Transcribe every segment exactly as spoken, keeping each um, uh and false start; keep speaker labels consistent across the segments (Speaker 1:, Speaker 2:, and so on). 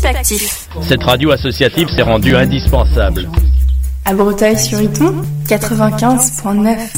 Speaker 1: actif.
Speaker 2: Cette radio associative s'est rendue indispensable.
Speaker 3: À Breteuil-sur-Iton, quatre-vingt-quinze point neuf.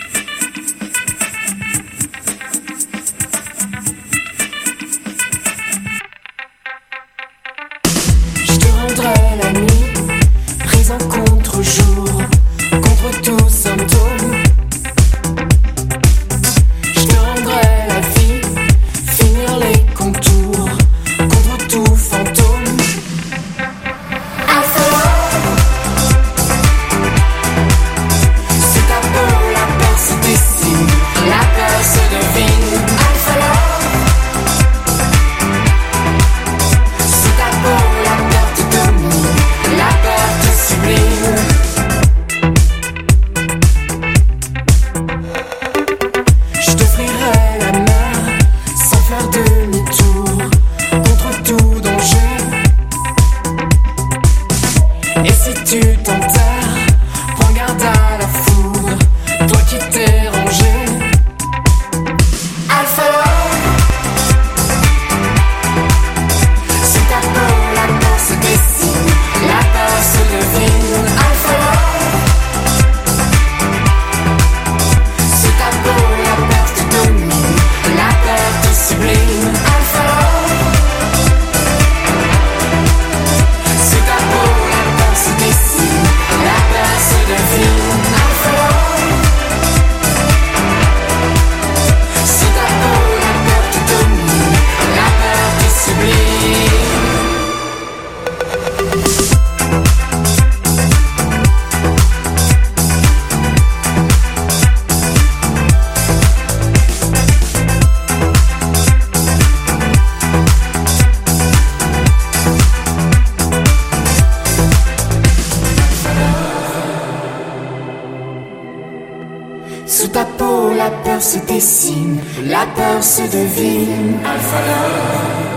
Speaker 4: Sous ta peau, la peur se dessine, la peur se devine. Alpha Love.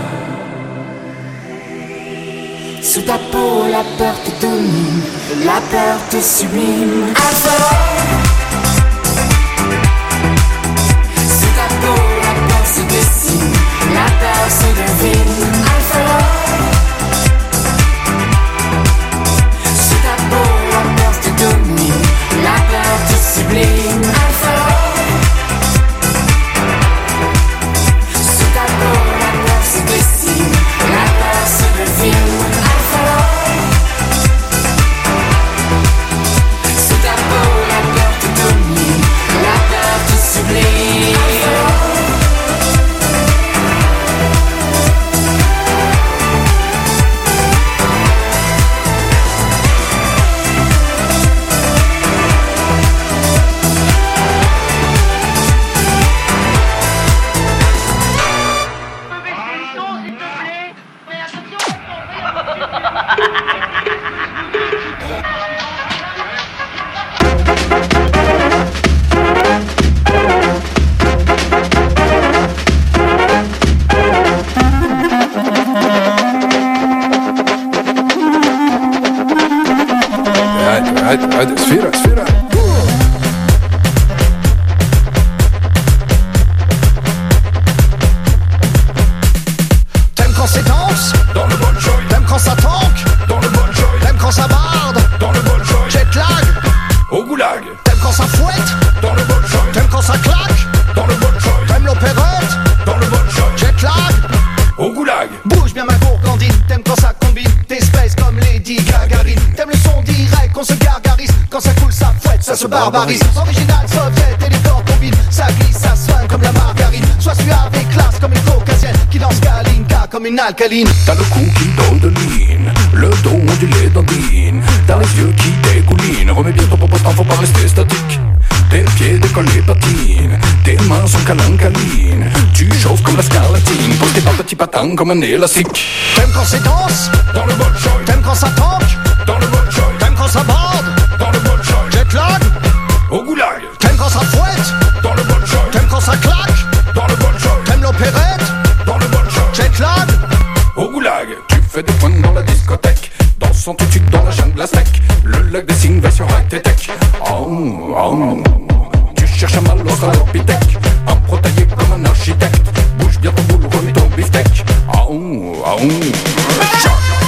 Speaker 4: Sous ta peau, la peur te domine, la peur te sublime. Alpha Love. Sous ta peau, la peur se dessine, la peur se devine. Alpha Love. Sous ta peau, la peur te domine, la peur te sublime. Alpha Love. Sous ta peau, la peur se dessine, la peur se devine. Alpha Love. Sous ta peau, la peur te domine, la peur te sublime. Alpha Love.
Speaker 5: عاد عاد سفيرة سفيرة
Speaker 6: T'aimes quand c'est dense?
Speaker 5: Dans le bon joy.
Speaker 6: T'aimes quand ça tanque?
Speaker 5: Dans le bon joy.
Speaker 6: T'aimes quand ça barde?
Speaker 5: Dans le bon joy.
Speaker 6: Jet lag?
Speaker 5: Au goulag.
Speaker 6: T'aimes quand ça fouette?
Speaker 5: Dans le bon joy.
Speaker 6: T'aimes quand ça claque?
Speaker 5: Dans le bon joy.
Speaker 6: T'aimes l'opérette?
Speaker 5: Dans le bon joy.
Speaker 6: Jet lag?
Speaker 5: Au goulag.
Speaker 6: Bouge bien ma gourgandine. T'aimes quand ça combine tes spaces comme Lady Gagarine. T'aimes le son direct, qu'on se gargarise. Quand ça coule, ça fouette, ça se barbarise. Original, soviet et les corps combinent. Ça glisse, ça soigne comme la margarine. Sois suave et classe comme une caucasienne qui lance Kalinka comme une alcaline.
Speaker 5: T'as le cou qui donne le dos ondulé d'Andine. T'as les yeux qui dégoulinent. Remets bien ton popotin, faut pas rester statique. Tes pieds décollés patinent, tes mains sont calancaline. Tu chauffes comme la scarlatine, pose tes pas petits patins comme un élastique.
Speaker 6: T'aimes quand c'est dense?
Speaker 5: Dans le bon joy.
Speaker 6: T'aimes quand ça tanque?
Speaker 5: Dans le bon joy.
Speaker 6: T'aimes quand ça borde?
Speaker 5: Dans le bon joy.
Speaker 6: Jet lag?
Speaker 5: Au goulag.
Speaker 6: T'aimes quand ça fouette?
Speaker 5: Dans le bon joy.
Speaker 6: T'aimes quand ça claque?
Speaker 5: Dans le bon joy.
Speaker 6: T'aimes l'opérette?
Speaker 5: Dans le bon joy.
Speaker 6: Jet lag?
Speaker 5: Au goulag. Tu fais des points dans la discothèque, dansant tout de suite dans la jungle aztèque. Le lac des signes va sur high tech. Oh, oh. Tu cherches un mal au salopithèque, un protaillé comme un architecte. Bouge bien ton boule, remets ton beefsteak. Oh, oh.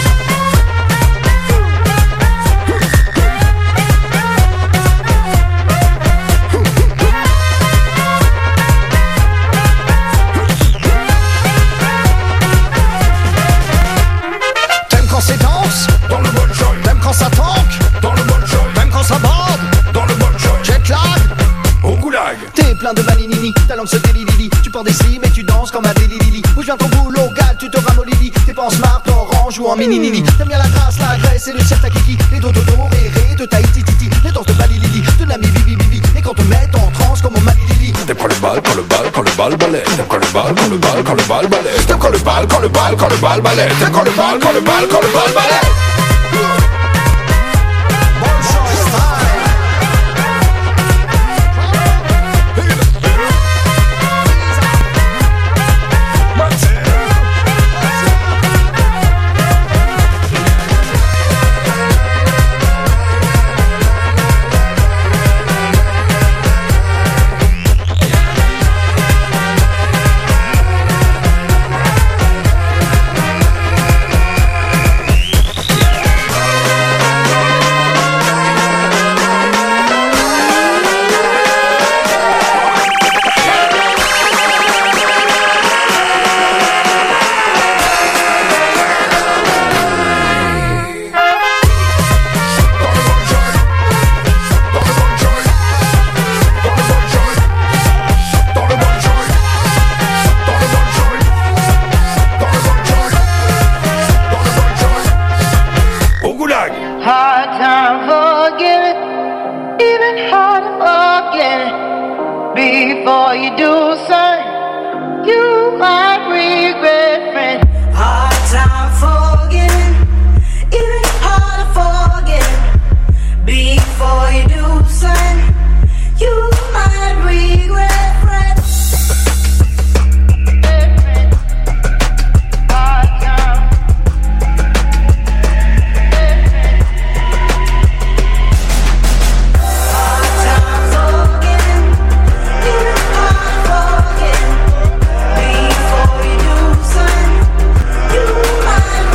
Speaker 6: langue se délilili. Tu portes des slims et tu danses comme un délilili. Où vient ton boulot, gal, tu te ramollis. T'es pas en smart, orange ou en mini-nini. T'aimes bien la grâce, la graisse et le cirque à kiki. Les dos dodo, réré, de Tahiti titi. Les danses de Bali Lili, de l'ami Bibi Bibi. Et quand te met en transe comme au Mali Lili.
Speaker 5: T'aimes quand le bal, quand le bal, quand le bal balai. T'aimes quand le bal, quand le bal, quand le bal balai. T'aimes quand le bal, quand le bal, quand le bal balai. T'aimes quand le bal, quand le bal, quand le bal balai.
Speaker 1: Before you do, son, you might regret, friend. Hard time forgetting, even hard to forget. Before you do, son, you might regret, friend. Hard time. Hard time forgetting. Before you do, son, you might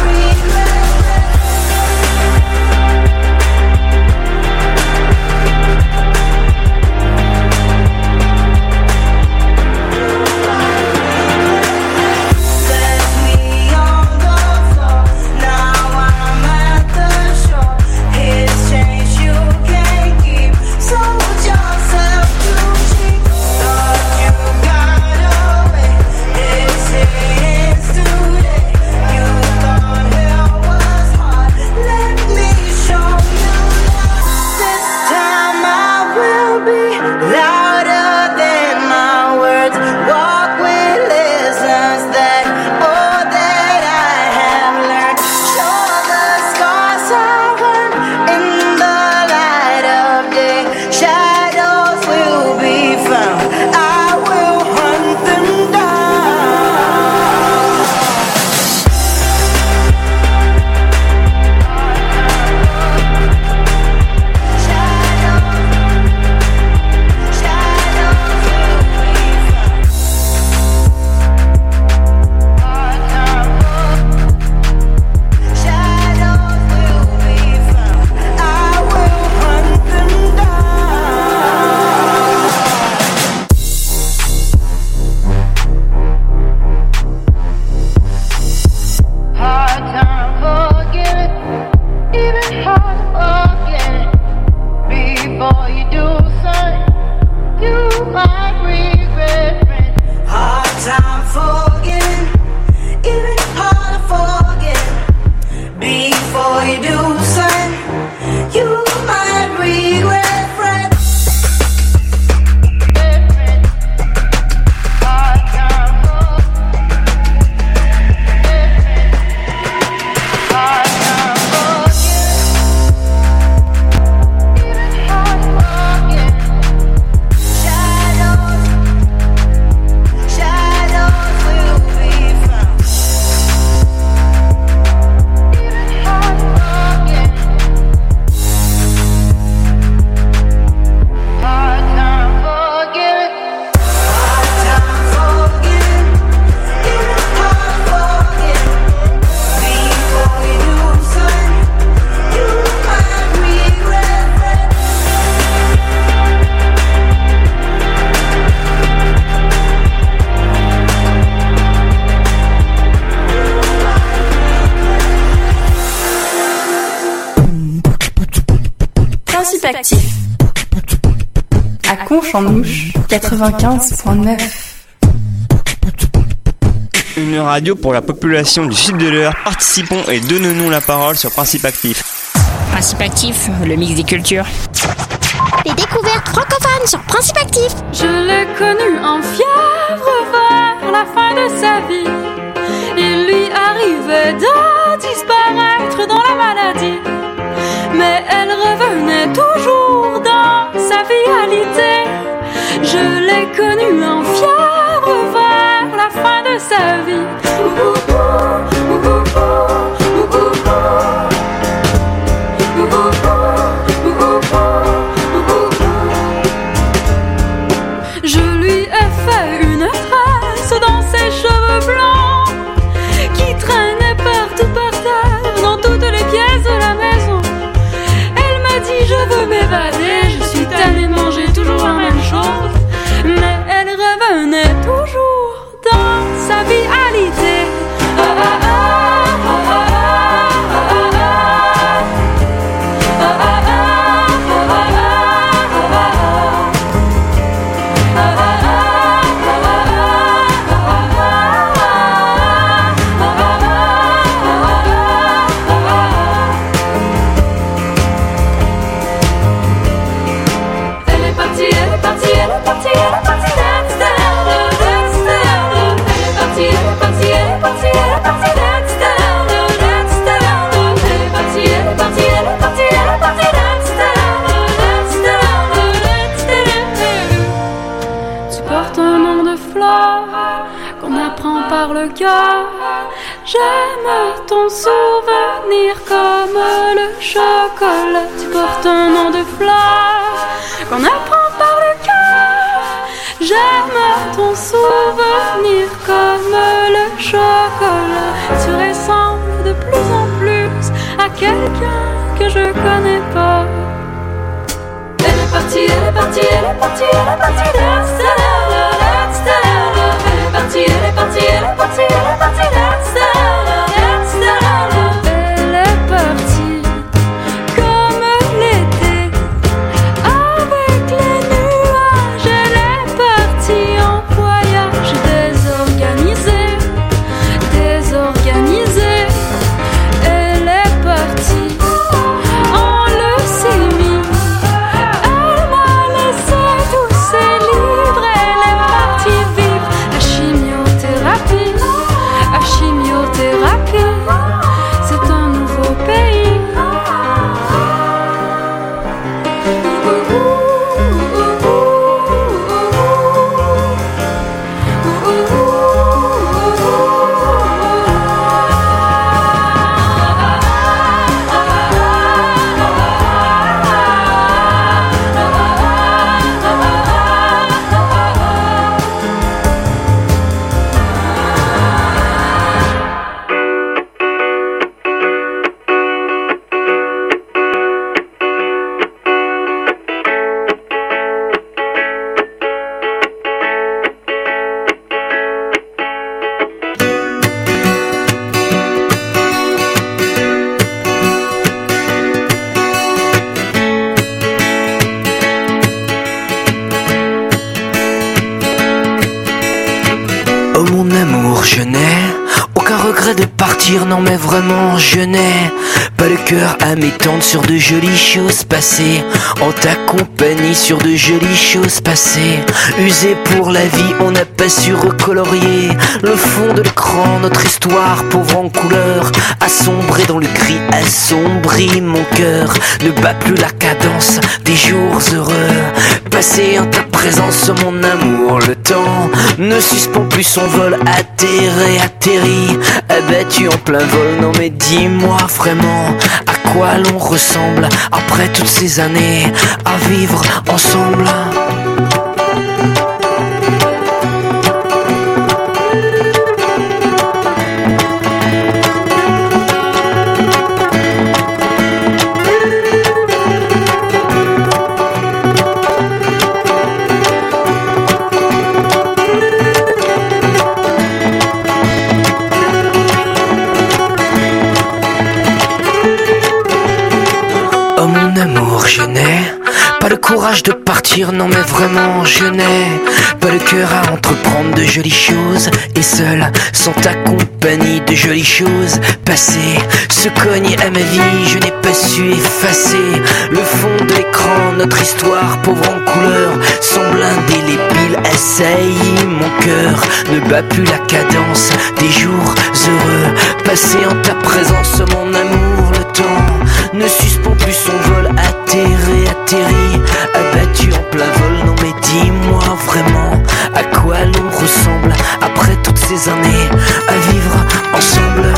Speaker 3: Actif. À Conche-en-Ouche, quatre-vingt-quinze point neuf.
Speaker 7: Une radio pour la population du sud de l'Eure. Participons et donnons-nous la parole sur Principe Actif.
Speaker 8: Principe Actif, le mix des cultures.
Speaker 9: Les découvertes francophones sur Principe Actif.
Speaker 10: Je l'ai connu en fièvre vers la fin de sa vie. Il lui arrivait de disparaître dans la maladie, mais elle revenait toujours dans sa vitalité. Je l'ai connue en fièvre vers la fin de sa vie. Je lui ai fait une trace dans ses cheveux blancs qui traînaient partout par terre, dans toutes les pièces de la maison. Elle m'a dit je veux m'évader, je suis tannée de manger toujours la même chose. Mais elle revenait toujours dans sa vitalité. Ah, ah, ah, ah, ah, ah, par le cœur. J'aime ton souvenir comme le chocolat. Tu portes un nom de fleur qu'on apprend par le cœur. J'aime ton souvenir comme le chocolat. Tu ressembles de plus en plus à quelqu'un que je connais pas. Elle est partie, elle est partie, elle est partie, elle est partie. Let's let's Elle est partie, elle est partie, elle est partie, elle est partie. Let's let's Elle est partie comme l'été avec les nuages. Elle est partie en voyage désorganisé, désorganisé. Elle est partie en leucémie. Elle m'a laissé tous ses livres. Elle est partie vivre la chimiothérapie, la chimiothérapie. C'est un nouveau pays.
Speaker 11: Oh mon amour, je n'ai aucun regret de partir, non mais vraiment je n'ai pas le cœur à m'étendre sur de jolies choses passées, en ta compagnie sur de jolies choses passées. Usé pour la vie, on n'a pas su recolorier le fond de l'écran, notre histoire pauvre en couleur, assombrée dans le gris, assombrit mon cœur, ne bat plus la cadence des jours heureux, passé en ta présence mon amour, le temps ne suspend plus son vol, atterré, atterri, abattu en plein vol. Non mais dis-moi vraiment à quoi l'on ressemble après toutes ces années à vivre ensemble. Je n'ai pas le courage de partir, non mais vraiment je n'ai pas le cœur à entreprendre de jolies choses. Et seul, sans ta compagnie, de jolies choses passées se cognent à ma vie. Je n'ai pas su effacer le fond de l'écran. Notre histoire, pauvre en couleur, semble indélébile, assaillit. Mon cœur ne bat plus la cadence des jours heureux passés en ta présence, mon amour. Le temps ne suspend plus son vol, atterré, atterri, abattu en plein vol. Non mais dis-moi vraiment à quoi l'on ressemble après toutes ces années à vivre ensemble.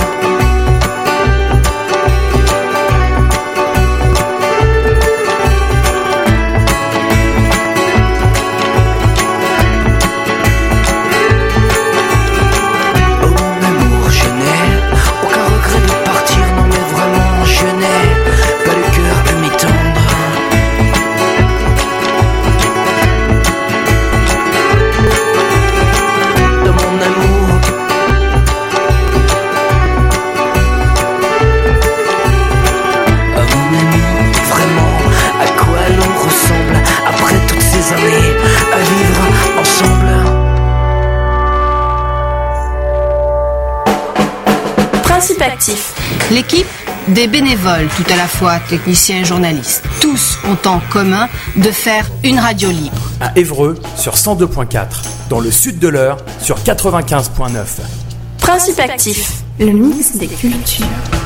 Speaker 3: Actif.
Speaker 12: L'équipe des bénévoles, tout à la fois techniciens et journalistes, tous ont en commun de faire une radio libre.
Speaker 13: À Évreux sur cent deux point quatre, dans le sud de l'Eure sur quatre-vingt-quinze point neuf.
Speaker 3: Principe Actif, le mix des cultures.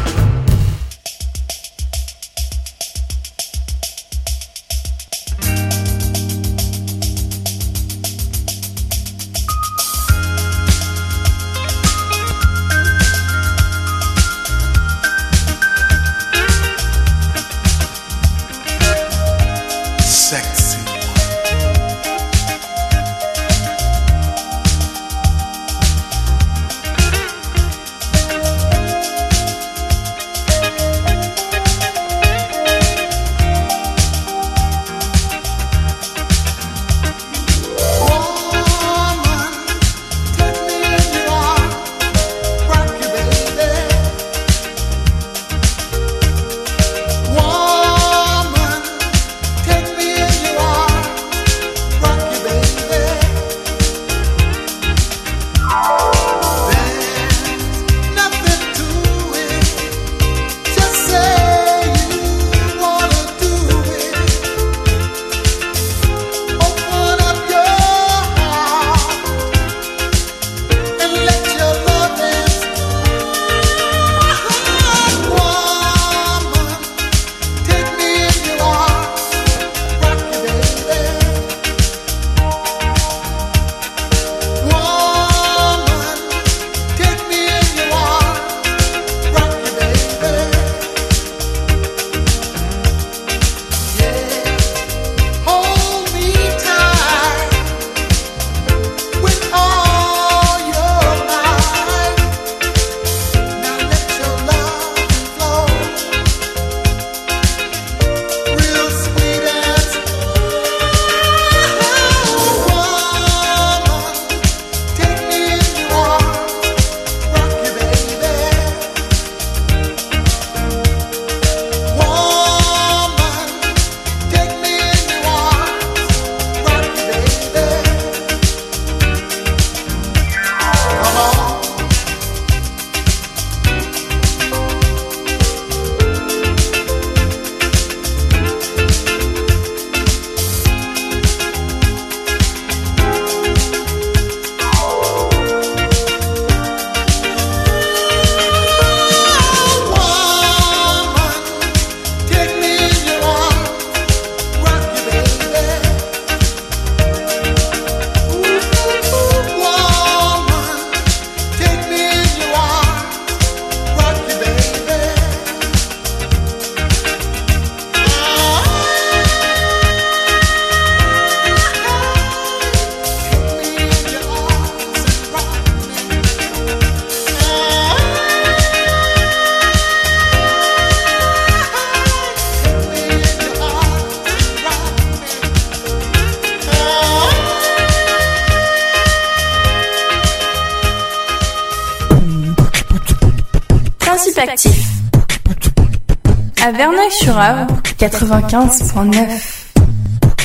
Speaker 3: Actif. À Verneuil-sur-Avre, quatre-vingt-quinze point neuf.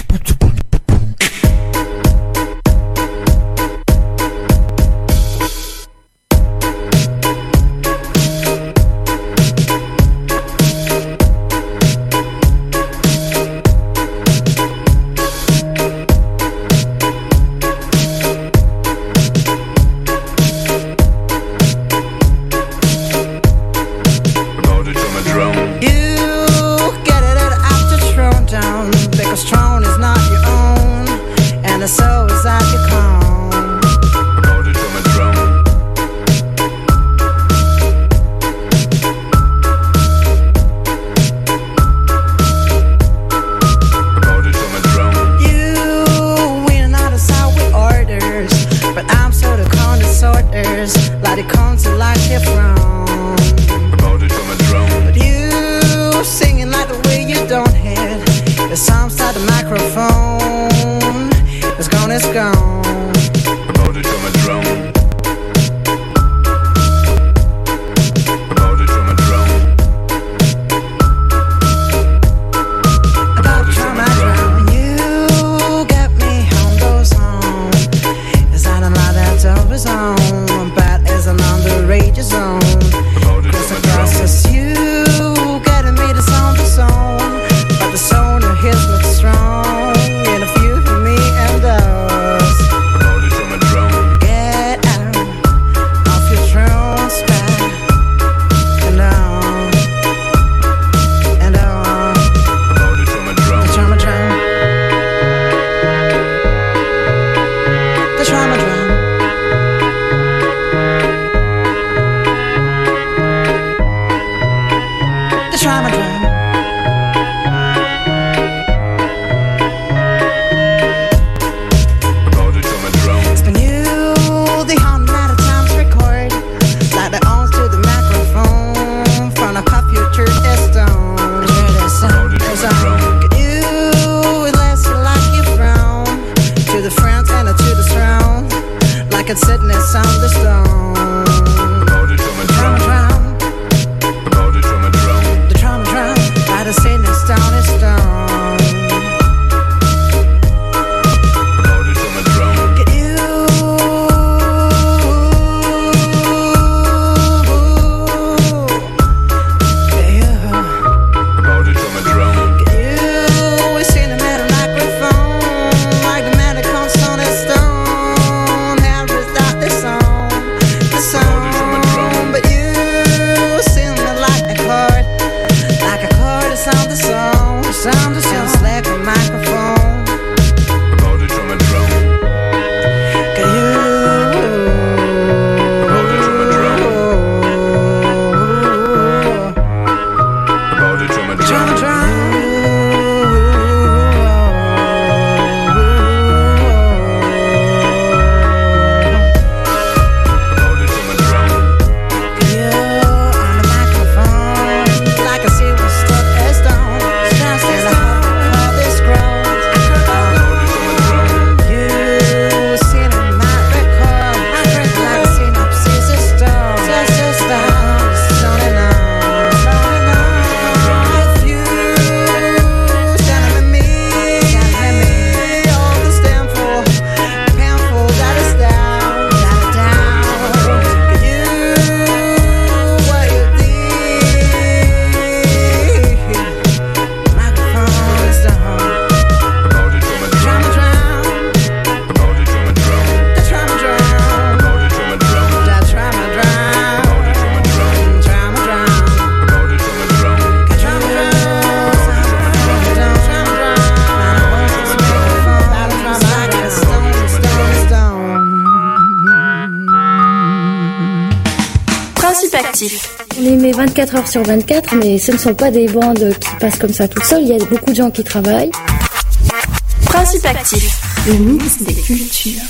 Speaker 14: like it's sitting there on the stone. Trauma drum, the trauma drum, like it's sitting there stone and stone.
Speaker 15: On émet vingt-quatre heures sur vingt-quatre, mais ce ne sont pas des bandes qui passent comme ça toutes seules. Il y a beaucoup de gens qui travaillent.
Speaker 3: Principe actif, le mix des cultures.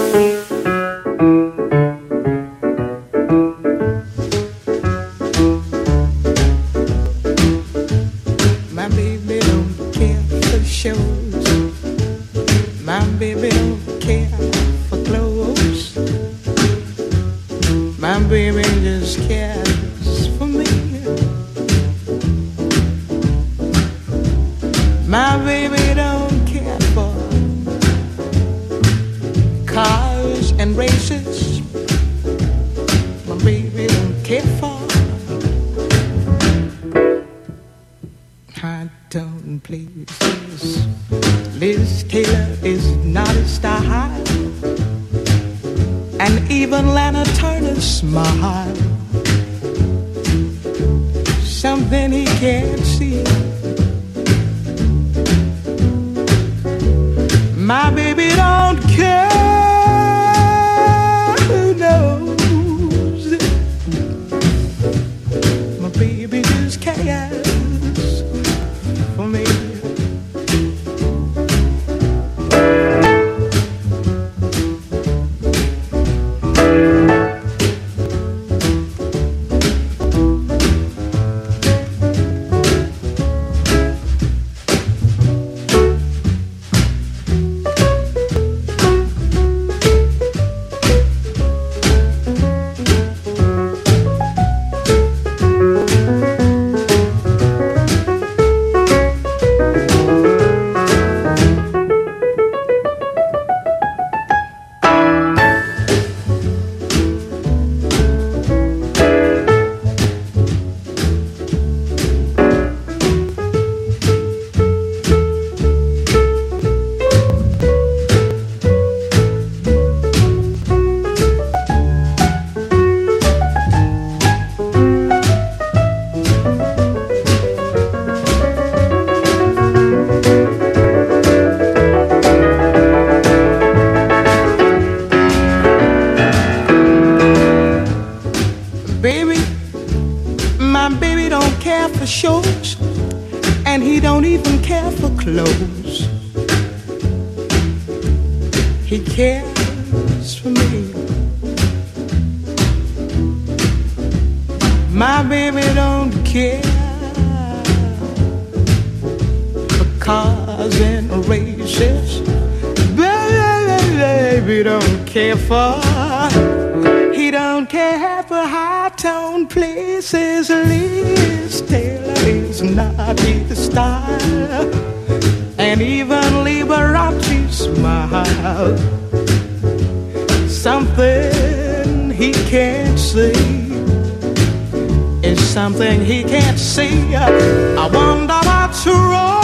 Speaker 14: My baby don't care for shows. My baby don't care for clothes. My baby just cares for me. My baby don't care for cars and races. My baby don't care for high tone places. Liz Taylor is not a star, and even Lana Turner's smile, something he can't see. My baby don't care, who knows? My baby just cares for me. Shows, and he don't even care for clothes. He cares for me. My baby don't care for cars and races. Baby don't care for He don't care for high-tone places. Liz Taylor is not his style, and even Liberace smile. Something he can't see is something he can't see. I wonder what's wrong